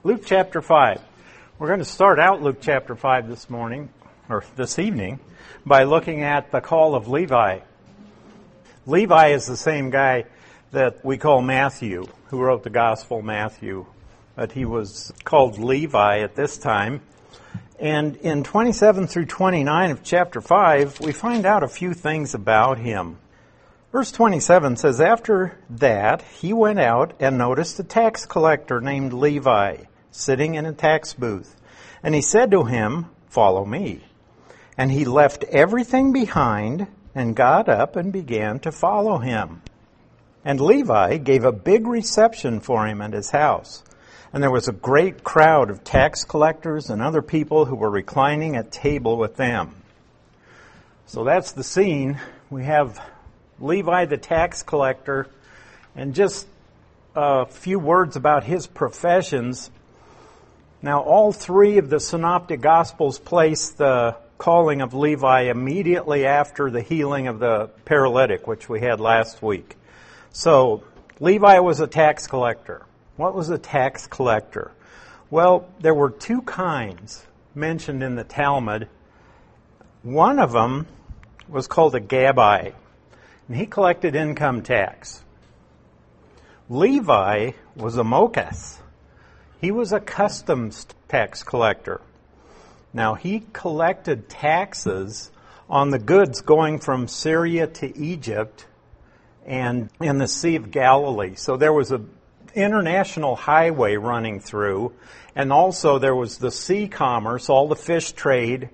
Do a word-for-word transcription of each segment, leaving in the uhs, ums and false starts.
Luke chapter five. We're going to start out Luke chapter five this morning, or this evening, by looking at the call of Levi. Levi is the same guy that we call Matthew, who wrote the Gospel Matthew, but he was called Levi at this time. And in twenty-seven through twenty-nine of chapter five, we find out a few things about him. Verse twenty-seven says, "After that, he went out and noticed a tax collector named Levi sitting in a tax booth. And he said to him, 'Follow me.' And he left everything behind and got up and began to follow him. And Levi gave a big reception for him at his house. And there was a great crowd of tax collectors and other people who were reclining at table with them." So that's the scene. We have Levi the tax collector, and just a few words about his professions. Now, all three of the synoptic gospels place the calling of Levi immediately after the healing of the paralytic, which we had last week. So, Levi was a tax collector. What was a tax collector? Well, there were two kinds mentioned in the Talmud. One of them was called a Gabbai, and he collected income tax. Levi was a Mokas. He was a customs tax collector. Now, he collected taxes on the goods going from Syria to Egypt and in the Sea of Galilee. So there was an international highway running through, and also there was the sea commerce, all the fish trade.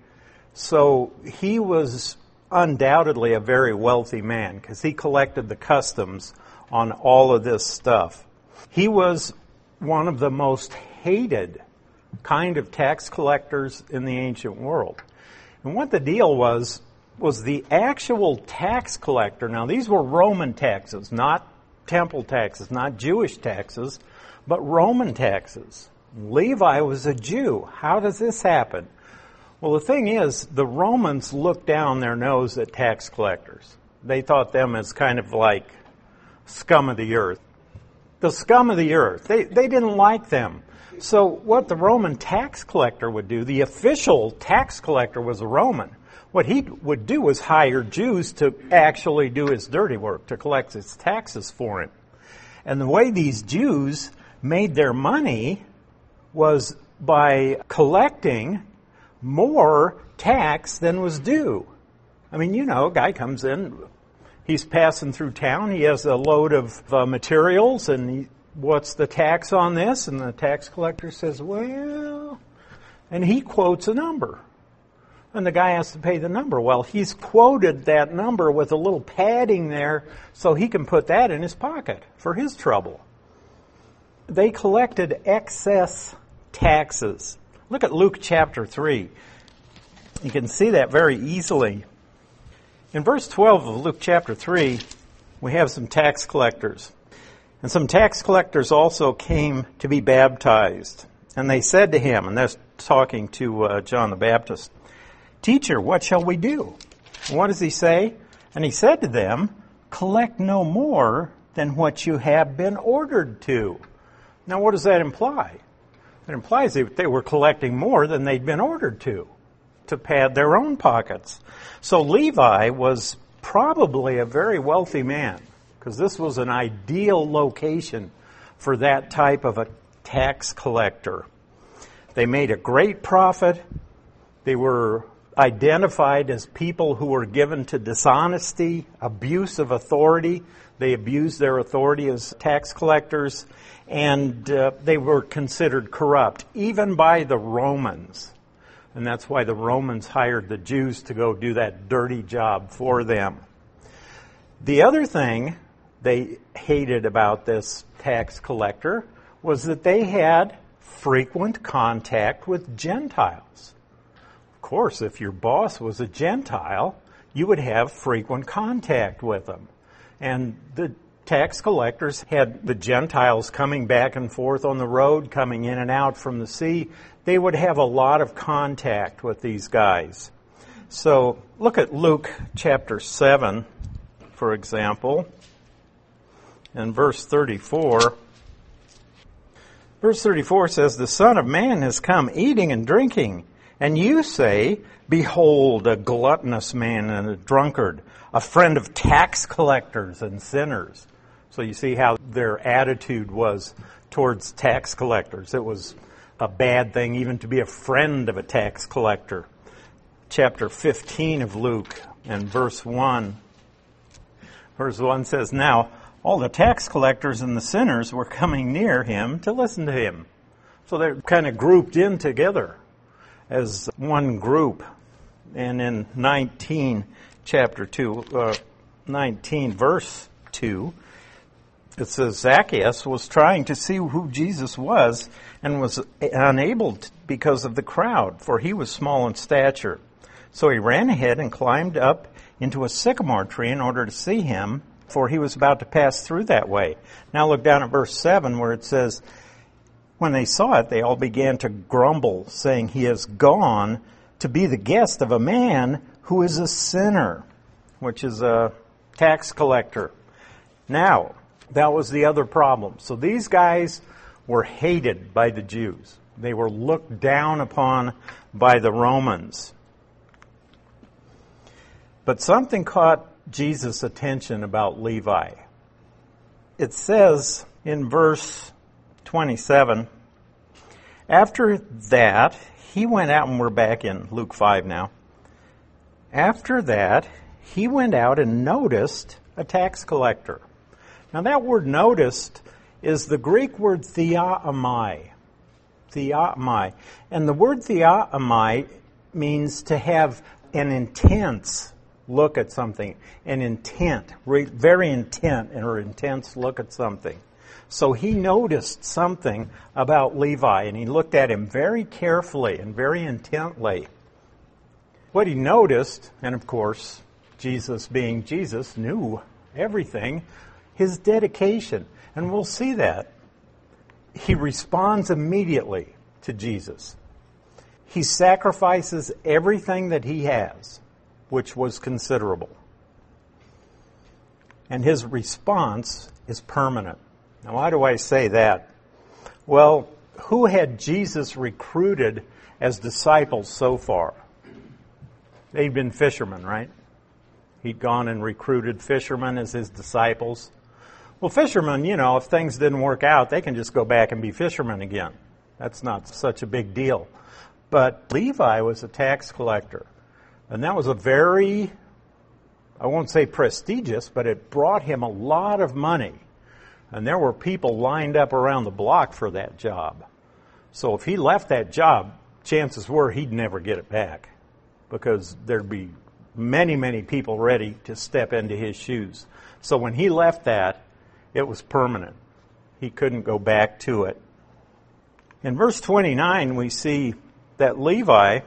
So he was undoubtedly a very wealthy man because he collected the customs on all of this stuff. He was one of the most hated kind of tax collectors in the ancient world. And what the deal was, was the actual tax collector. Now, these were Roman taxes, not temple taxes, not Jewish taxes, but Roman taxes. Levi was a Jew. How does this happen? Well, the thing is, the Romans looked down their nose at tax collectors. They thought them as kind of like scum of the earth. The scum of the earth. They, they didn't like them. So what the Roman tax collector would do, the official tax collector was a Roman. What he would do was hire Jews to actually do his dirty work, to collect his taxes for him. And the way these Jews made their money was by collecting more tax than was due. I mean, you know, a guy comes in, he's passing through town, he has a load of uh, materials, and he, what's the tax on this? And the tax collector says, well, and he quotes a number. And the guy has to pay the number. Well, he's quoted that number with a little padding there so he can put that in his pocket for his trouble. They collected excess taxes. Look at Luke chapter three. You can see that very easily. In verse twelve of Luke chapter three, we have some tax collectors. And some tax collectors also came to be baptized. And they said to him, and they're talking to uh, John the Baptist, "Teacher, what shall we do?" And what does he say? And he said to them, "Collect no more than what you have been ordered to." Now, what does that imply? It implies that they were collecting more than they'd been ordered to, to pad their own pockets. So Levi was probably a very wealthy man, because this was an ideal location for that type of a tax collector. They made a great profit. They were identified as people who were given to dishonesty, abuse of authority. They abused their authority as tax collectors, and uh, they were considered corrupt, even by the Romans. And that's why the Romans hired the Jews to go do that dirty job for them. The other thing they hated about this tax collector was that they had frequent contact with Gentiles. Of course, if your boss was a Gentile, you would have frequent contact with them. And the tax collectors had the Gentiles coming back and forth on the road, coming in and out from the sea. They would have a lot of contact with these guys. So look at Luke chapter seven, for example, and verse thirty-four. Verse thirty-four says, the Son of Man has come eating and drinking, and you say, behold, a gluttonous man and a drunkard, a friend of tax collectors and sinners. So you see how their attitude was towards tax collectors. It was a bad thing even to be a friend of a tax collector. Chapter fifteen of Luke and verse one. Verse one says, now all the tax collectors and the sinners were coming near him to listen to him. So they're kind of grouped in together as one group. And in nineteen, chapter two, uh, nineteen, verse two, it says, Zacchaeus was trying to see who Jesus was and was unable to because of the crowd, for he was small in stature. So he ran ahead and climbed up into a sycamore tree in order to see him, for he was about to pass through that way. Now look down at verse seven where it says, when they saw it, they all began to grumble, saying, he has gone to be the guest of a man who is a sinner, which is a tax collector. Now, that was the other problem. So these guys were hated by the Jews. They were looked down upon by the Romans. But something caught Jesus' attention about Levi. It says in verse twenty-seven, after that, he went out, and we're back in Luke five now. After that, he went out and noticed a tax collector. Now that word noticed is the Greek word theaomai. Theaomai. And the word theaomai means to have an intense look at something, an intent, very intent or intense look at something. So he noticed something about Levi, and he looked at him very carefully and very intently. What he noticed, and of course, Jesus being Jesus, knew everything, his dedication. And we'll see that. He responds immediately to Jesus. He sacrifices everything that he has, which was considerable. And his response is permanent. Now, why do I say that? Well, who had Jesus recruited as disciples so far? They'd been fishermen, right? He'd gone and recruited fishermen as his disciples. Well, fishermen, you know, if things didn't work out, they can just go back and be fishermen again. That's not such a big deal. But Levi was a tax collector. And that was a very, I won't say prestigious, but it brought him a lot of money. And there were people lined up around the block for that job. So if he left that job, chances were he'd never get it back, because there'd be many, many people ready to step into his shoes. So when he left that, it was permanent. He couldn't go back to it. In verse twenty-nine, we see that Levi,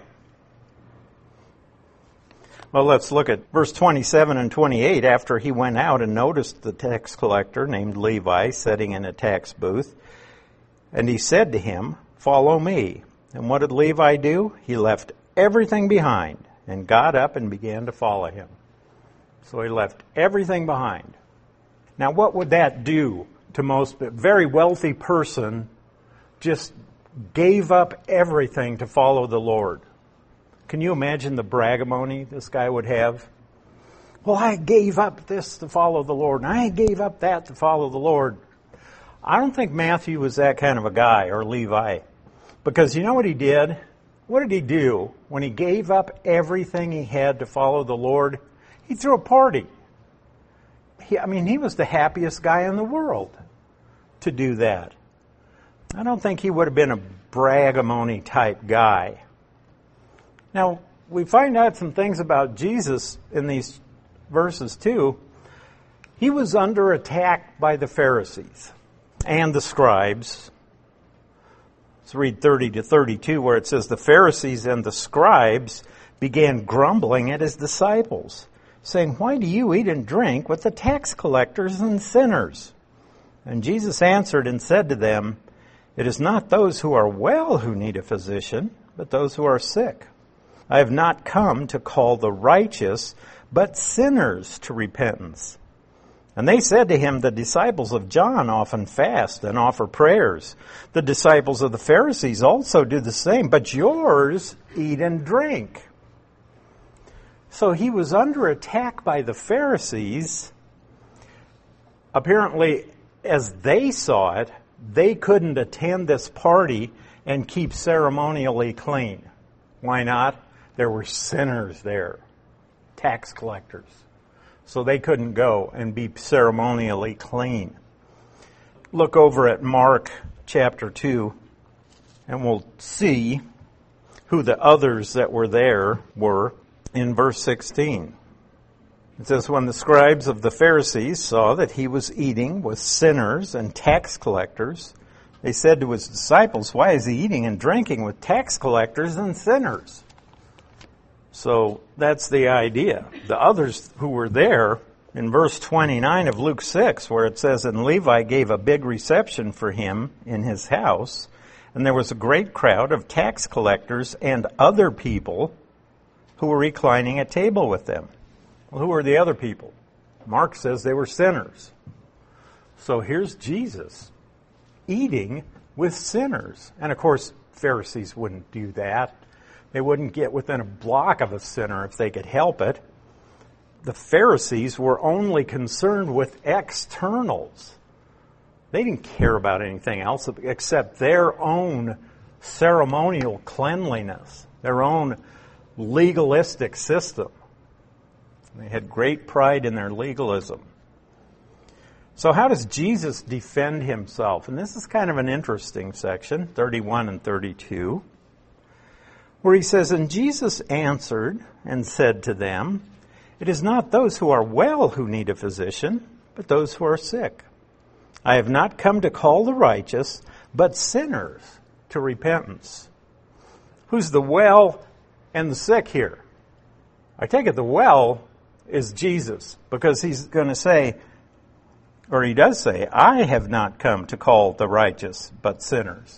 well, let's look at verse twenty-seven and twenty-eight. After he went out and noticed the tax collector named Levi sitting in a tax booth, and he said to him, follow me. And what did Levi do? He left everything behind and got up and began to follow him. So he left everything behind. Now, what would that do to most? A very wealthy person just gave up everything to follow the Lord. Can you imagine the braggamony this guy would have? Well, I gave up this to follow the Lord, and I gave up that to follow the Lord. I don't think Matthew was that kind of a guy, or Levi. Because you know what he did? What did he do when he gave up everything he had to follow the Lord? He threw a party. He, I mean, he was the happiest guy in the world to do that. I don't think he would have been a braggamony type guy. Now, we find out some things about Jesus in these verses too. He was under attack by the Pharisees and the scribes. Let's read thirty to thirty-two, where it says, the Pharisees and the scribes began grumbling at his disciples, saying, why do you eat and drink with the tax collectors and sinners? And Jesus answered and said to them, it is not those who are well who need a physician, but those who are sick. I have not come to call the righteous, but sinners to repentance. And they said to him, the disciples of John often fast and offer prayers. The disciples of the Pharisees also do the same, but yours eat and drink. So he was under attack by the Pharisees. Apparently, as they saw it, they couldn't attend this party and keep ceremonially clean. Why not? There were sinners there, tax collectors. So they couldn't go and be ceremonially clean. Look over at Mark chapter two, and we'll see who the others that were there were in verse sixteen. It says, when the scribes of the Pharisees saw that he was eating with sinners and tax collectors, they said to his disciples, why is he eating and drinking with tax collectors and sinners? So that's the idea. The others who were there, in verse twenty-nine of Luke six, where it says, and Levi gave a big reception for him in his house, and there was a great crowd of tax collectors and other people who were reclining at table with them. Well, who were the other people? Mark says they were sinners. So here's Jesus eating with sinners. And of course, Pharisees wouldn't do that. They wouldn't get within a block of a sinner if they could help it. The Pharisees were only concerned with externals. They didn't care about anything else except their own ceremonial cleanliness, their own legalistic system. They had great pride in their legalism. So how does Jesus defend himself? And this is kind of an interesting section, thirty-one and thirty-two, where he says, and Jesus answered and said to them, it is not those who are well who need a physician, but those who are sick. I have not come to call the righteous, but sinners to repentance. Who's the well and the sick here? I take it the well is Jesus, because he's going to say, or he does say, I have not come to call the righteous, but sinners.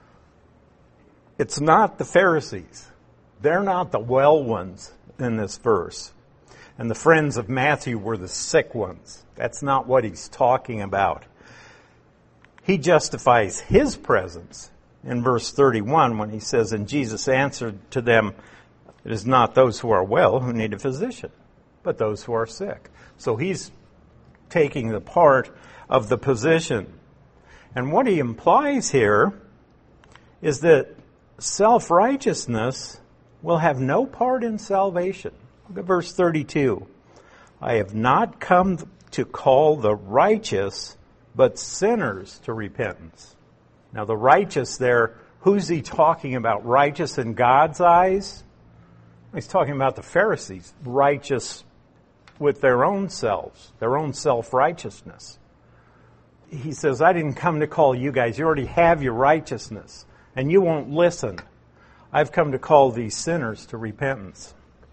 It's not the Pharisees. They're not the well ones in this verse. And the friends of Matthew were the sick ones. That's not what he's talking about. He justifies his presence in verse thirty-one when he says, and Jesus answered to them, it is not those who are well who need a physician, but those who are sick. So he's taking the part of the position. And what he implies here is that self-righteousness will have no part in salvation. Look at verse thirty-two. I have not come to call the righteous, but sinners to repentance. Now the righteous there, who's he talking about? Righteous in God's eyes? He's talking about the Pharisees, righteous with their own selves, their own self-righteousness. He says, I didn't come to call you guys. You already have your righteousness, and you won't listen. I've come to call these sinners to repentance.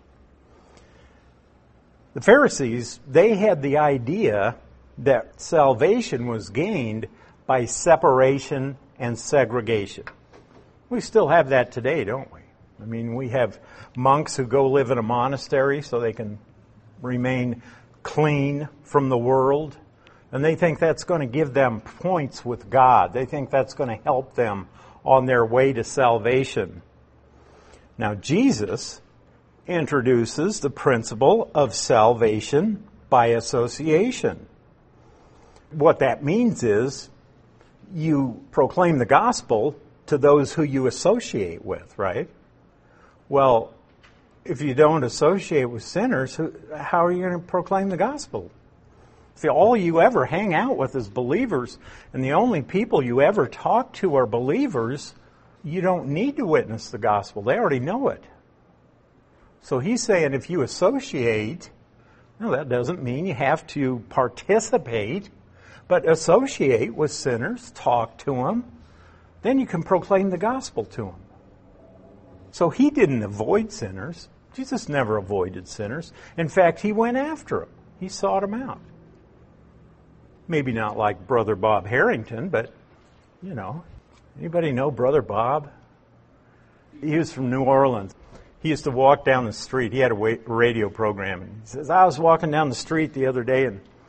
The Pharisees, they had the idea that salvation was gained by separation and segregation. We still have that today, don't we? I mean, we have monks who go live in a monastery so they can remain clean from the world. And they think that's going to give them points with God. They think that's going to help them on their way to salvation. Now, Jesus introduces the principle of salvation by association. What that means is you proclaim the gospel to those who you associate with, right? Well, if you don't associate with sinners, how are you going to proclaim the gospel? If all you ever hang out with is believers, and the only people you ever talk to are believers, you don't need to witness the gospel. They already know it. So he's saying if you associate, no, that doesn't mean you have to participate, but associate with sinners, talk to them, then you can proclaim the gospel to them. So he didn't avoid sinners. Jesus never avoided sinners. In fact, he went after them. He sought them out. Maybe not like Brother Bob Harrington, but, you know, anybody know Brother Bob? He was from New Orleans. He used to walk down the street. He had a radio program. And he says, I was walking down the street the other day, and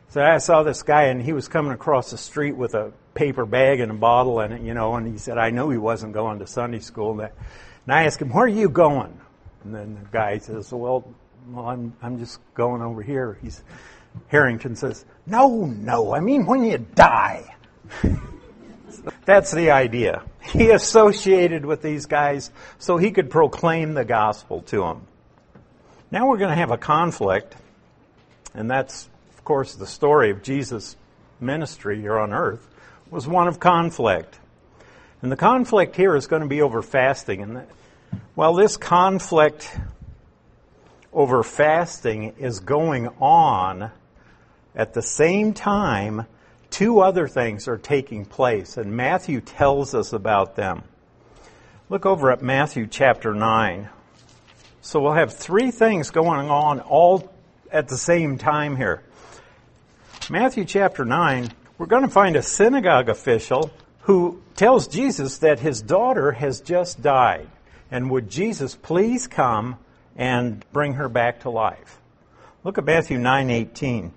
So I saw this guy, and he was coming across the street with a paper bag and a bottle in it, you know, and he said, I knew he wasn't going to Sunday school. And, that, and I asked him, where are you going? And then the guy says, well, well I'm, I'm just going over here. He's, Harrington says, no, no, I mean when you die. That's the idea. He associated with these guys so he could proclaim the gospel to them. Now we're going to have a conflict, and that's, of course, the story of Jesus' ministry here on earth was one of conflict. And the conflict here is going to be over fasting. And well, this conflict over fasting is going on at the same time. Two other things are taking place, and Matthew tells us about them. Look over at Matthew chapter nine. So we'll have three things going on all at the same time here. Matthew chapter nine, we're going to find a synagogue official who tells Jesus that his daughter has just died, and would Jesus please come and bring her back to life. Look at Matthew nine eighteen.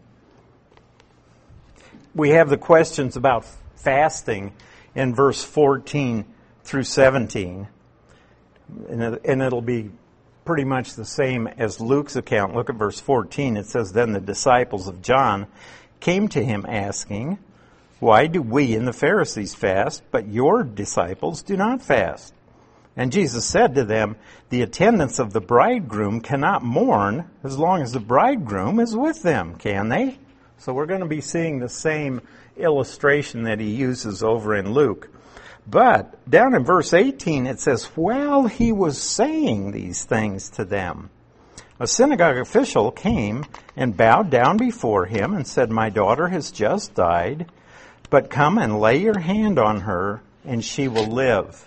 We have the questions about fasting in verse fourteen through seventeen. And it'll be pretty much the same as Luke's account. Look at verse fourteen. It says, then the disciples of John came to him asking, why do we and the Pharisees fast, but your disciples do not fast? And Jesus said to them, the attendants of the bridegroom cannot mourn as long as the bridegroom is with them, can they? So we're going to be seeing the same illustration that he uses over in Luke. But down in verse eighteen it says, while he was saying these things to them, a synagogue official came and bowed down before him and said, my daughter has just died, but come and lay your hand on her and she will live.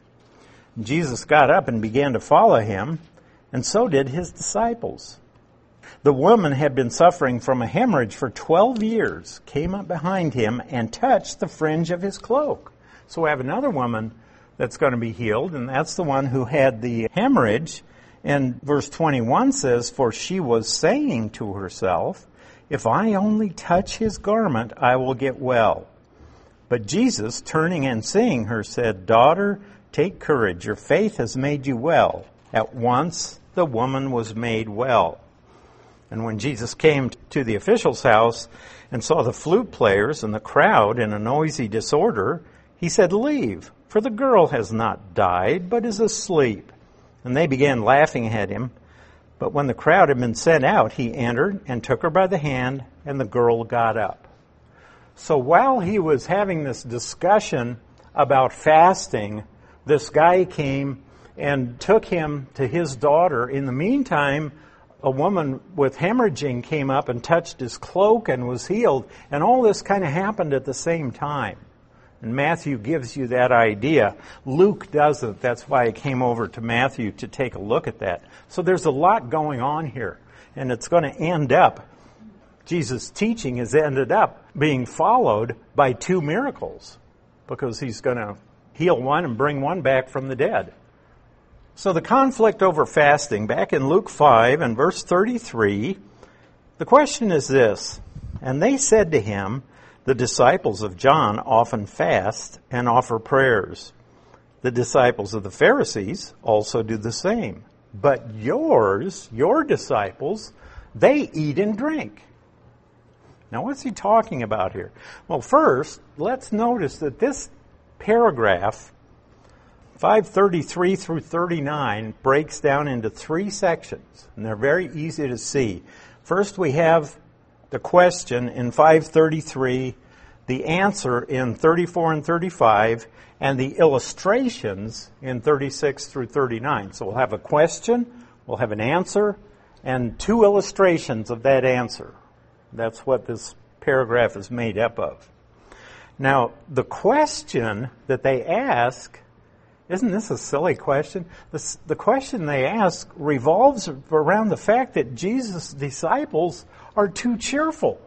Jesus got up and began to follow him, and so did his disciples. The woman had been suffering from a hemorrhage for twelve years, came up behind him and touched the fringe of his cloak. So we have another woman that's going to be healed, and that's the one who had the hemorrhage. And verse twenty-one says, for she was saying to herself, if I only touch his garment, I will get well. But Jesus, turning and seeing her, said, daughter, take courage, your faith has made you well. At once the woman was made well. And when Jesus came to the official's house and saw the flute players and the crowd in a noisy disorder, he said, leave, for the girl has not died, but is asleep. And they began laughing at him. But when the crowd had been sent out, he entered and took her by the hand, and the girl got up. So while he was having this discussion about fasting, this guy came and took him to his daughter. In the meantime, a woman with hemorrhaging came up and touched his cloak and was healed. And all this kind of happened at the same time. And Matthew gives you that idea. Luke doesn't. That's why I came over to Matthew to take a look at that. So there's a lot going on here. And it's going to end up, Jesus' teaching has ended up being followed by two miracles, because he's going to heal one and bring one back from the dead. So the conflict over fasting, back in Luke five and verse thirty-three, the question is this, and they said to him, the disciples of John often fast and offer prayers. The disciples of the Pharisees also do the same. But yours, your disciples, they eat and drink. Now what's he talking about here? Well, first, let's notice that this paragraph, five thirty-three through thirty-nine, breaks down into three sections, and they're very easy to see. First, we have the question in five thirty-three, the answer in thirty-four and thirty-five, and the illustrations in thirty-six through thirty-nine. So we'll have a question, we'll have an answer, and two illustrations of that answer. That's what this paragraph is made up of. Now, the question that they ask, isn't this a silly question? This, the question they ask revolves around the fact that Jesus' disciples are too cheerful.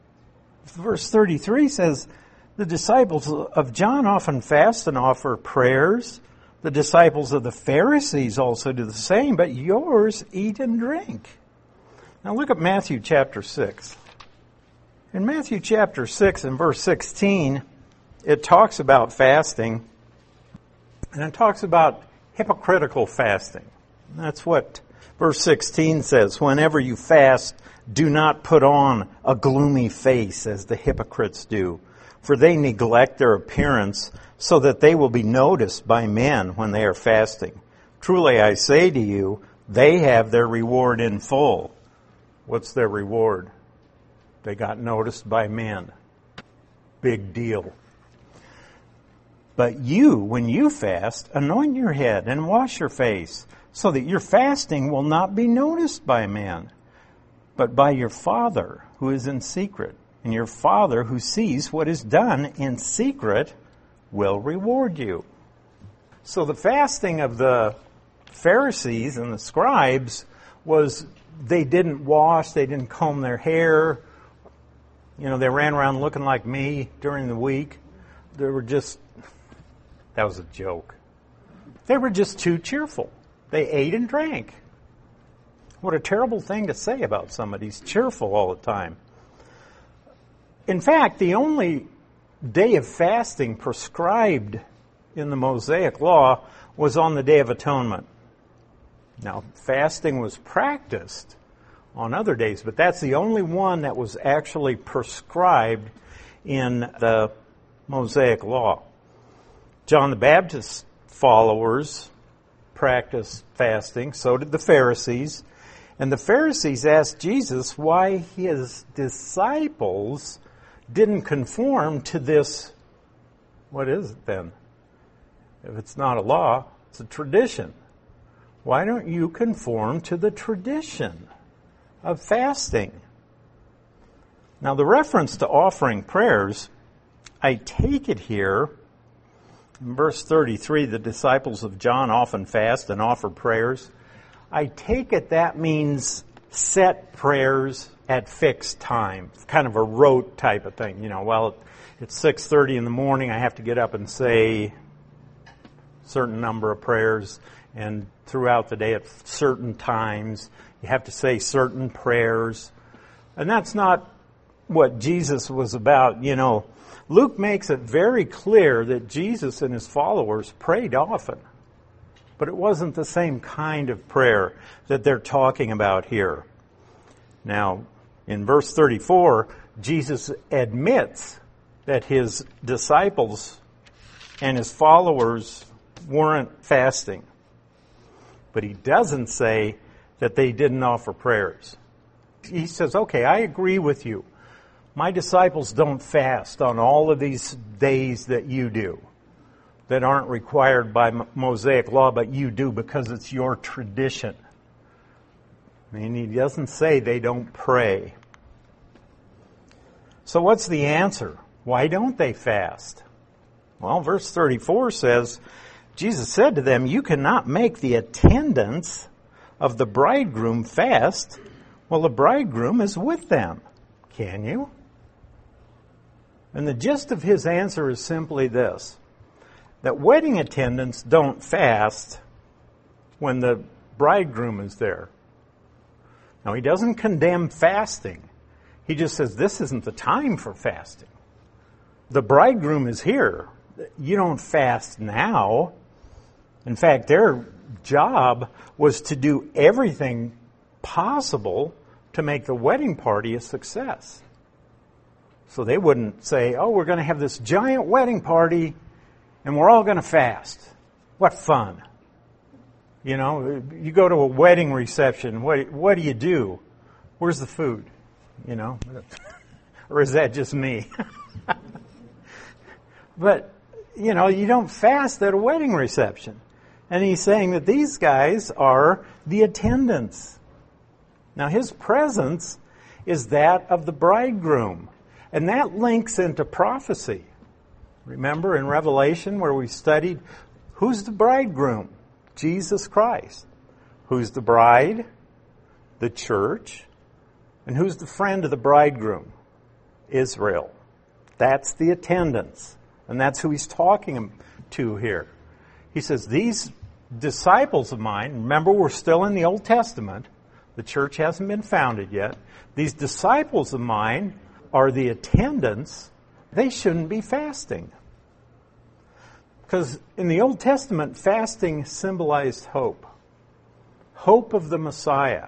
Verse thirty-three says, the disciples of John often fast and offer prayers. The disciples of the Pharisees also do the same, but yours eat and drink. Now look at Matthew chapter six. In Matthew chapter six and verse sixteen, it talks about fasting, and it talks about hypocritical fasting. That's what verse sixteen says. Whenever you fast, do not put on a gloomy face as the hypocrites do, for they neglect their appearance so that they will be noticed by men when they are fasting. Truly I say to you, they have their reward in full. What's their reward? They got noticed by men. Big deal. But you, when you fast, anoint your head and wash your face, so that your fasting will not be noticed by men, but by your Father who is in secret. And your Father who sees what is done in secret will reward you. So the fasting of the Pharisees and the scribes was they didn't wash, they didn't comb their hair. You know, they ran around looking like me during the week. They were just, that was a joke. They were just too cheerful. They ate and drank. What a terrible thing to say about somebody who's cheerful all the time. In fact, the only day of fasting prescribed in the Mosaic Law was on the Day of Atonement. Now, fasting was practiced on other days, but that's the only one that was actually prescribed in the Mosaic Law. John the Baptist's followers practiced fasting, so did the Pharisees. And the Pharisees asked Jesus why his disciples didn't conform to this. What is it then? If it's not a law, it's a tradition. Why don't you conform to the tradition of fasting? Now, the reference to offering prayers, I take it here, in verse thirty-three, the disciples of John often fast and offer prayers. I take it that means set prayers at fixed time, kind of a rote type of thing. You know, well, it's six thirty in the morning, I have to get up and say a certain number of prayers, and throughout the day at certain times, you have to say certain prayers. And that's not what Jesus was about. You know, Luke makes it very clear that Jesus and his followers prayed often. But it wasn't the same kind of prayer that they're talking about here. Now, in verse thirty-four, Jesus admits that his disciples and his followers weren't fasting. But he doesn't say that they didn't offer prayers. He says, okay, I agree with you. My disciples don't fast on all of these days that you do, that aren't required by Mosaic law, but you do because it's your tradition. I mean, he doesn't say they don't pray. So what's the answer? Why don't they fast? Well, verse thirty-four says, Jesus said to them, you cannot make the attendants of the bridegroom fast while the bridegroom is with them, can you? And the gist of his answer is simply this, that wedding attendants don't fast when the bridegroom is there. Now, he doesn't condemn fasting. He just says this isn't the time for fasting. The bridegroom is here. You don't fast now. In fact, their job was to do everything possible to make the wedding party a success. So they wouldn't say, oh, we're going to have this giant wedding party and we're all going to fast. What fun. You know, you go to a wedding reception, what, what do you do? Where's the food? You know, or is that just me? But, you know, you don't fast at a wedding reception. And he's saying that these guys are the attendants. Now, his presence is that of the bridegroom. And that links into prophecy. Remember in Revelation where we studied, who's the bridegroom? Jesus Christ. Who's the bride? The church. And who's the friend of the bridegroom? Israel. That's the attendants. And that's who he's talking to here. He says, these disciples of mine, remember we're still in the Old Testament, the church hasn't been founded yet. These disciples of mine are the attendants, they shouldn't be fasting. Because in the Old Testament, fasting symbolized hope. Hope of the Messiah.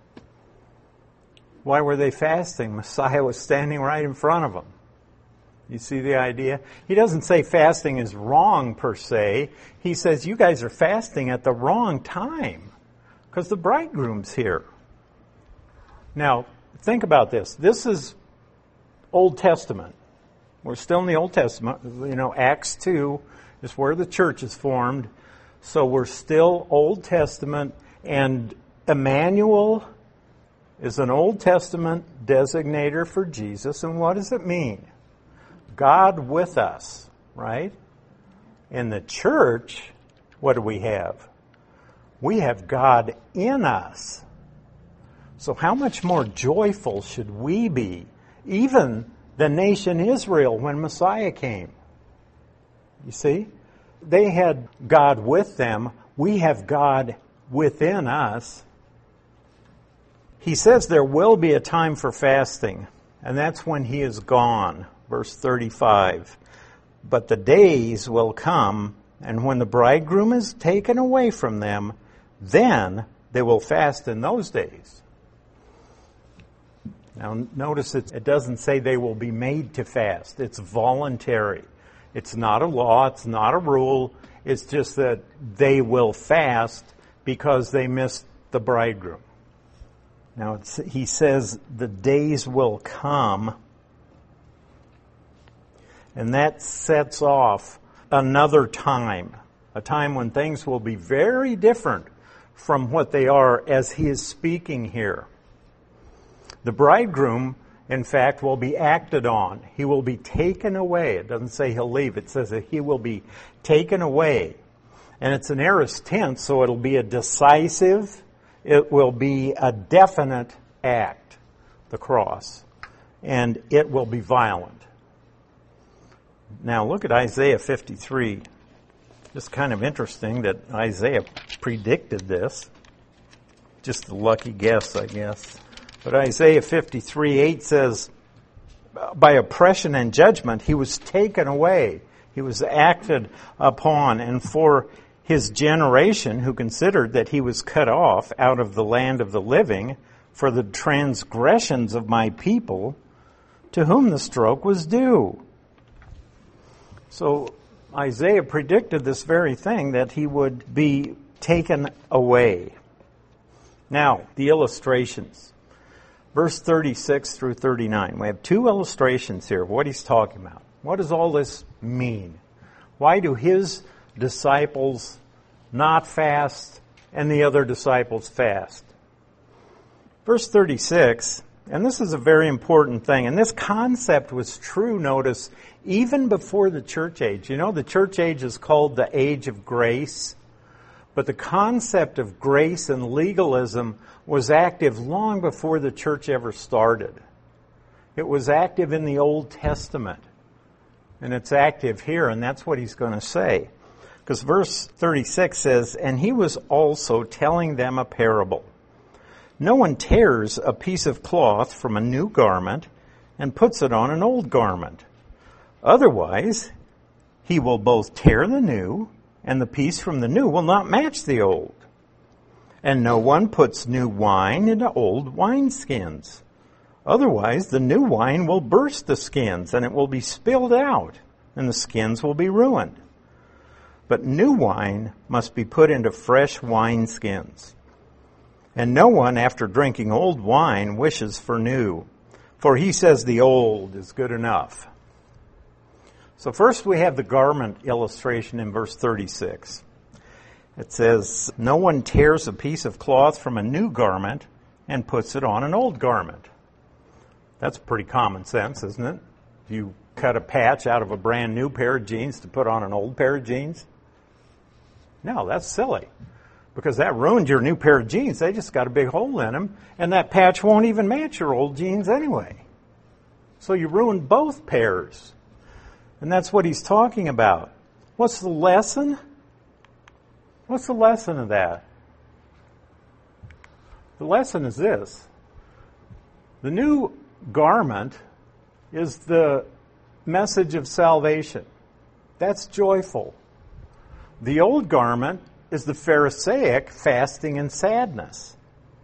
Why were they fasting? Messiah was standing right in front of them. You see the idea? He doesn't say fasting is wrong per se. He says you guys are fasting at the wrong time because the bridegroom's here. Now, think about this. This is Old Testament. We're still in the Old Testament. You know, Acts two is where the church is formed. So we're still Old Testament, and Emmanuel is an Old Testament designator for Jesus. And what does it mean? God with us, right? In the church, what do we have? We have God in us. So how much more joyful should we be, even the nation Israel, when Messiah came? You see? They had God with them. We have God within us. He says there will be a time for fasting, and that's when he is gone. Verse thirty-five. But the days will come, and when the bridegroom is taken away from them, then they will fast in those days. Now notice it, it doesn't say they will be made to fast. It's voluntary. It's not a law. It's not a rule. It's just that they will fast because they missed the bridegroom. Now it's, he says the days will come, and that sets off another time, a time when things will be very different from what they are as he is speaking here. The bridegroom, in fact, will be acted on. He will be taken away. It doesn't say he'll leave. It says that he will be taken away. And it's an aorist tense, so it'll be a decisive, it will be a definite act, the cross. And it will be violent. Now look at Isaiah fifty-three. Just kind of interesting that Isaiah predicted this. Just a lucky guess, I guess. But Isaiah fifty-three eight says, by oppression and judgment he was taken away. He was acted upon. And for his generation, who considered that he was cut off out of the land of the living, for the transgressions of my people, to whom the stroke was due. So Isaiah predicted this very thing, that he would be taken away. Now, the illustrations. Verse thirty-six through thirty-nine. We have two illustrations here of what he's talking about. What does all this mean? Why do his disciples not fast and the other disciples fast? Verse thirty-six, and this is a very important thing, and this concept was true, notice, even before the church age. You know, the church age is called the age of grace, but the concept of grace and legalism was active long before the church ever started. It was active in the Old Testament, and it's active here, and that's what he's going to say. Because verse thirty-six says, and he was also telling them a parable. No one tears a piece of cloth from a new garment and puts it on an old garment. Otherwise, he will both tear the new, and the piece from the new will not match the old. And no one puts new wine into old wineskins. Otherwise, the new wine will burst the skins, and it will be spilled out, and the skins will be ruined. But new wine must be put into fresh wineskins. And no one, after drinking old wine, wishes for new, for he says the old is good enough. So first we have the garment illustration in verse thirty-six. It says, no one tears a piece of cloth from a new garment and puts it on an old garment. That's pretty common sense, isn't it? If you cut a patch out of a brand new pair of jeans to put on an old pair of jeans? No, that's silly. Because that ruined your new pair of jeans. They just got a big hole in them, and that patch won't even match your old jeans anyway. So you ruined both pairs. And that's what he's talking about. What's the lesson? What's the lesson of that? The lesson is this. The new garment is the message of salvation. That's joyful. The old garment is the Pharisaic fasting and sadness.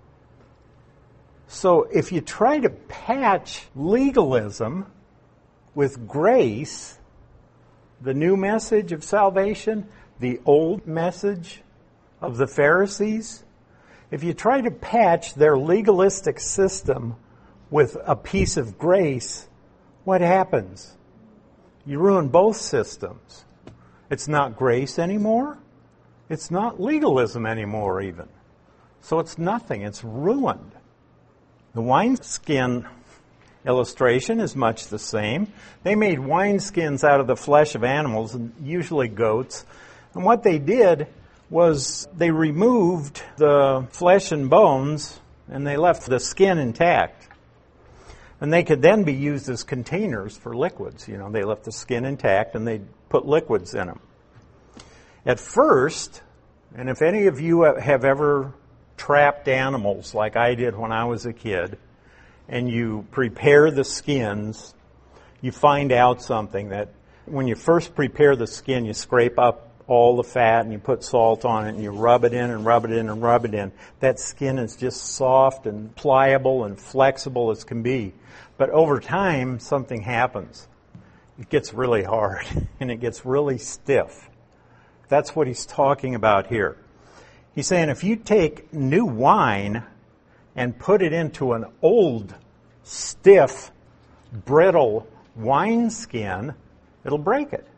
So if you try to patch legalism with grace, the new message of salvation, the old message of the Pharisees, if you try to patch their legalistic system with a piece of grace, what happens? You ruin both systems. It's not grace anymore. It's not legalism anymore even. So it's nothing. It's ruined. The wineskin illustration is much the same. They made wineskins out of the flesh of animals, usually goats. And what they did was they removed the flesh and bones and they left the skin intact. And they could then be used as containers for liquids. You know, they left the skin intact and they put liquids in them. At first, and if any of you have ever trapped animals like I did when I was a kid, and you prepare the skins, you find out something that when you first prepare the skin, you scrape up all the fat and you put salt on it and you rub it in and rub it in and rub it in. That skin is just soft and pliable and flexible as can be. But over time, something happens. It gets really hard and it gets really stiff. That's what he's talking about here. He's saying if you take new wine and put it into an old, stiff, brittle wineskin, it'll break it.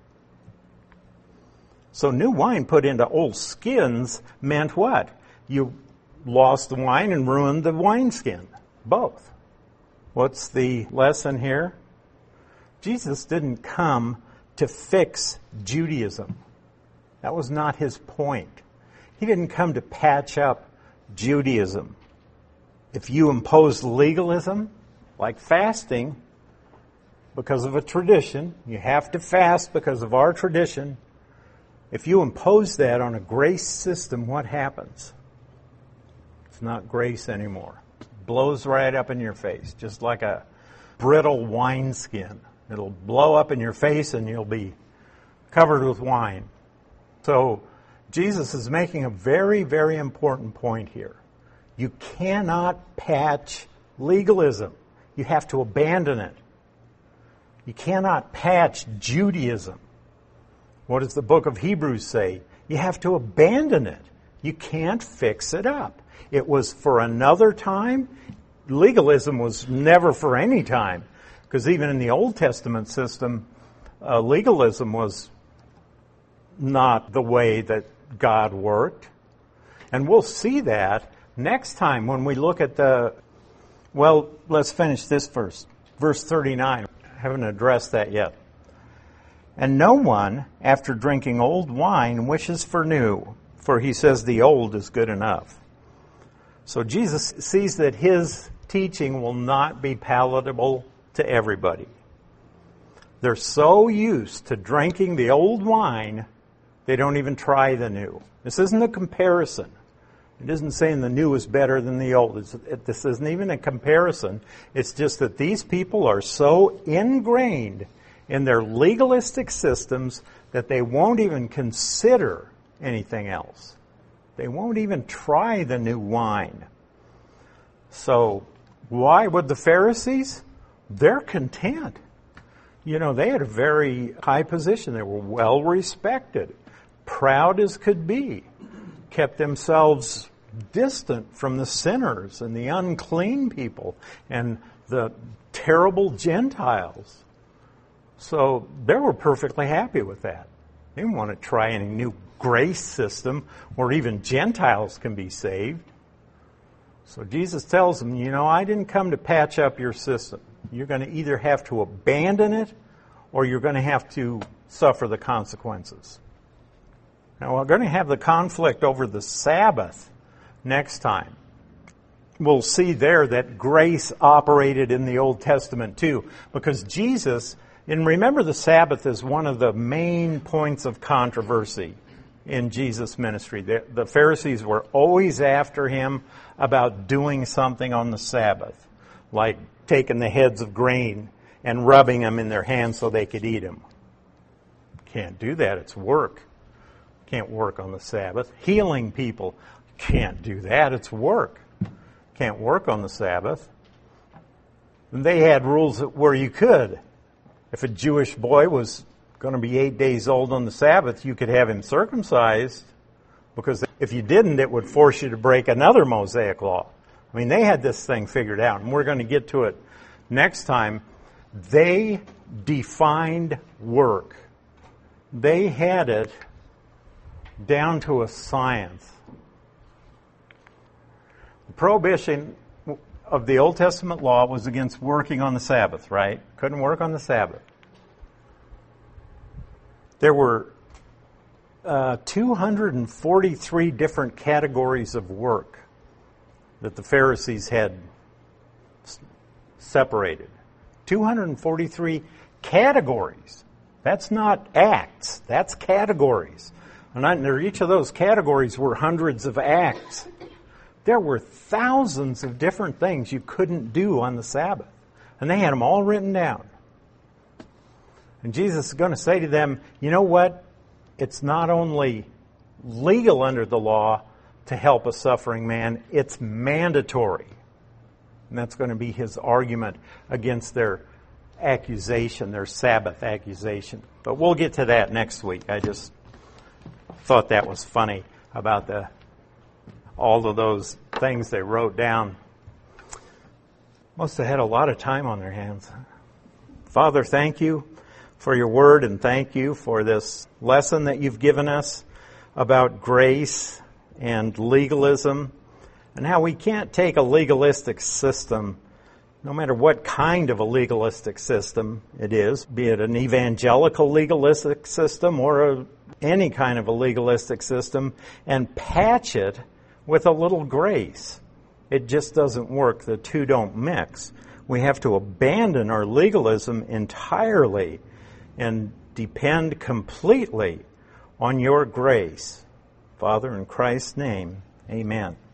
So new wine put into old skins meant what? You lost the wine and ruined the wineskin. Both. What's the lesson here? Jesus didn't come to fix Judaism. That was not his point. He didn't come to patch up Judaism. If you impose legalism, like fasting, because of a tradition, you have to fast because of our tradition. If you impose that on a grace system, what happens? It's not grace anymore. It blows right up in your face, just like a brittle wineskin. It'll blow up in your face and you'll be covered with wine. So Jesus is making a very, very important point here. You cannot patch legalism. You have to abandon it. You cannot patch Judaism. What does the book of Hebrews say? You have to abandon it. You can't fix it up. It was for another time. Legalism was never for any time. Because even in the Old Testament system, uh, legalism was not the way that God worked. And we'll see that next time when we look at the... Well, let's finish this verse. Verse thirty-nine. I haven't addressed that yet. And no one, after drinking old wine, wishes for new, for he says the old is good enough. So Jesus sees that his teaching will not be palatable to everybody. They're so used to drinking the old wine, they don't even try the new. This isn't a comparison. It isn't saying the new is better than the old. It's, it, this isn't even a comparison. It's just that these people are so ingrained in their legalistic systems that they won't even consider anything else. They won't even try the new wine. So why would the Pharisees? They're content. You know, they had a very high position. They were well respected, proud as could be, kept themselves distant from the sinners and the unclean people and the terrible Gentiles. So they were perfectly happy with that. They didn't want to try any new grace system where even Gentiles can be saved. So Jesus tells them, you know, I didn't come to patch up your system. You're going to either have to abandon it or you're going to have to suffer the consequences. Now, we're going to have the conflict over the Sabbath next time. We'll see there that grace operated in the Old Testament too, because Jesus, and remember the Sabbath is one of the main points of controversy in Jesus' ministry. The, the Pharisees were always after him about doing something on the Sabbath, like taking the heads of grain and rubbing them in their hands so they could eat them. Can't do that. It's work. Can't work on the Sabbath. Healing people. Can't do that. It's work. Can't work on the Sabbath. And they had rules where you could. If a Jewish boy was going to be eight days old on the Sabbath, you could have him circumcised, because if you didn't, it would force you to break another Mosaic law. I mean, they had this thing figured out, and we're going to get to it next time. They defined work. They had it down to a science. The prohibition of the Old Testament law was against working on the Sabbath, right? Couldn't work on the Sabbath. There were uh, two hundred forty-three different categories of work that the Pharisees had s- separated. two hundred forty-three categories. That's not acts. That's categories. And under each of those categories were hundreds of acts. There were thousands of different things you couldn't do on the Sabbath. And they had them all written down. And Jesus is going to say to them, you know what? It's not only legal under the law to help a suffering man, it's mandatory. And that's going to be his argument against their accusation, their Sabbath accusation. But we'll get to that next week. I just thought that was funny about the all of those things they wrote down. Must have had a lot of time on their hands. Father, thank you for your word, and thank you for this lesson that you've given us about grace and legalism, and how we can't take a legalistic system, no matter what kind of a legalistic system it is, be it an evangelical legalistic system or a, any kind of a legalistic system, and patch it with a little grace. It just doesn't work. The two don't mix. We have to abandon our legalism entirely and depend completely on your grace. Father, in Christ's name, amen.